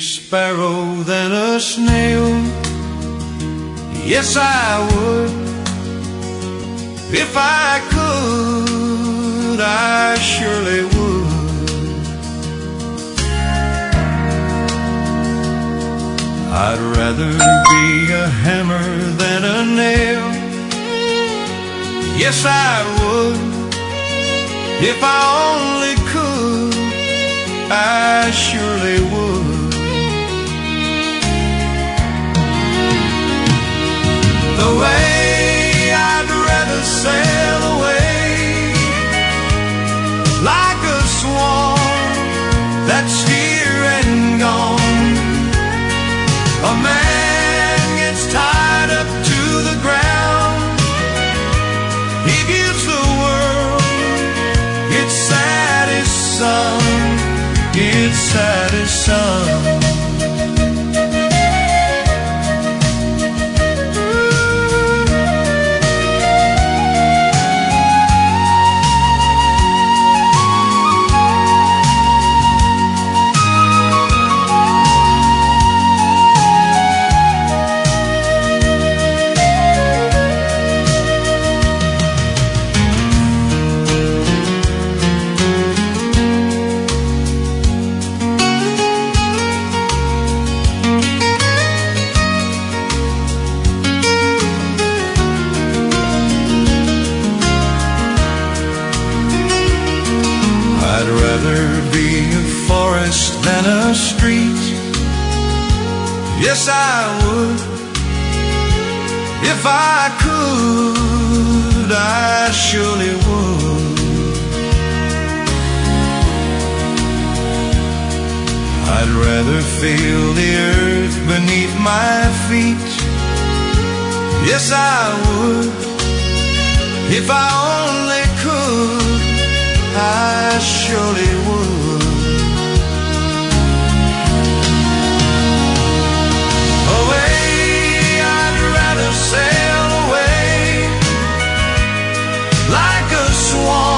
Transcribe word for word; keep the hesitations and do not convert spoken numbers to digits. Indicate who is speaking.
Speaker 1: sparrow than a snail. Yes, I would. If I could, I surely would. I'd rather be a hammer than a nail. Yes, I would. If I only could, I surely would. The way I'd rather sail away like a swan that's here and gone. A man gets tied up to the ground. He views the world, it's sad as sun, it's sad as sun. Than a street. Yes, I would. If I could, I surely would. I'd rather feel the earth beneath my feet. Yes, I would. If I only could, I surely would. Sail away like a swan